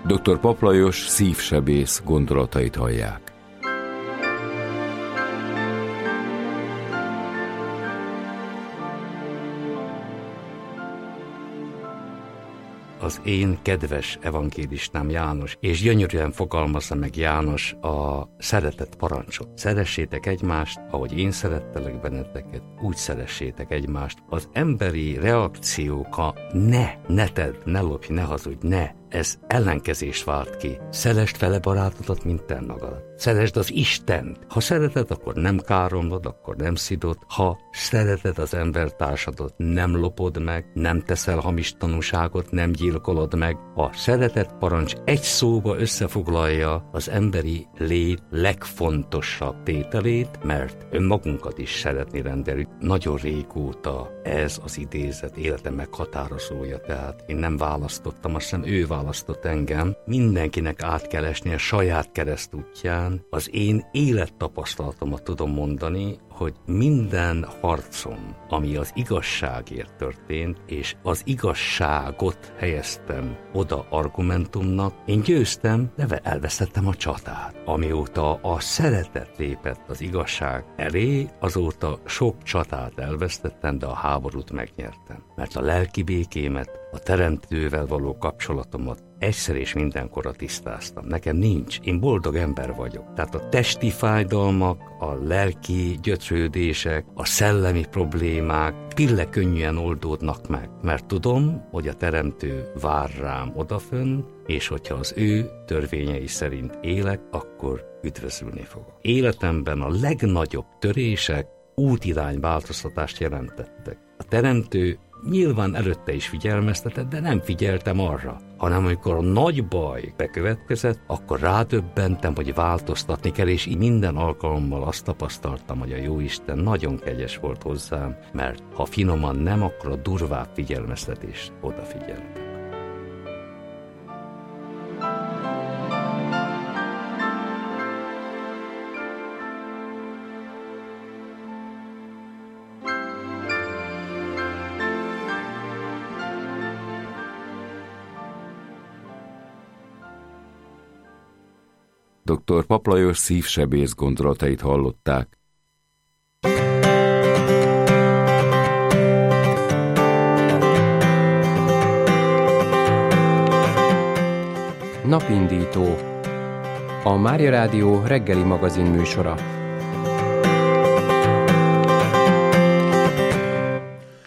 Dr. Papp Lajos szívsebész gondolatait hallják. Az én kedves evangélistám János, és gyönyörűen fogalmazza meg János a szeretet parancsot. Szeressétek egymást, ahogy én szerettelek benneteket, úgy szeressétek egymást. Az emberi reakciók a ne tedd, ne lopj, ne hazudj, ne. Ez ellenkezést vált ki. Szeresd fele barátodat, mint te magadat. Szeresd az Istent. Ha szereted, akkor nem káromlod, akkor nem szidod. Ha szereted az embertársadat, nem lopod meg, nem teszel hamis tanúságot, nem gyilkolod meg. A szeretet parancs egy szóba összefoglalja az emberi lét legfontosabb tételét, mert önmagunkat is szeretni rendelünk. Nagyon régóta ez az idézet életem meghatározója, tehát én nem választottam, azt hiszem ő választott engem. Mindenkinek át kell esni a saját keresztútján. Az én élettapasztalatomat tudom mondani, hogy minden harcom, ami az igazságért történt, és az igazságot helyeztem oda argumentumnak, én győztem, de elvesztettem a csatát. Amióta a szeretet lépett az igazság elé, azóta sok csatát elvesztettem, de a háborút megnyertem. Mert a lelki békémet, a teremtővel való kapcsolatomat egyszer és mindenkorra tisztáztam. Nekem nincs, én boldog ember vagyok. Tehát a testi fájdalmak, a lelki gyötrődések, a szellemi problémák pillekönnyűen oldódnak meg. Mert tudom, hogy a teremtő vár rám odafönn, és hogyha az ő törvényei szerint élek, akkor üdvözülni fogok. Életemben a legnagyobb törések útirányváltoztatást jelentettek. A teremtő nyilván előtte is figyelmeztetett, de nem figyeltem arra, hanem amikor a nagy baj bekövetkezett, akkor rádöbbentem, hogy változtatni kell, és így minden alkalommal azt tapasztaltam, hogy a Jóisten nagyon kegyes volt hozzám, mert ha finoman nem, akkor a durvább figyelmeztetést odafigyeltem. Dr. Papp Lajos szívsebész gondolatait hallották. Napindító. A Mária Rádió reggeli magazin műsora.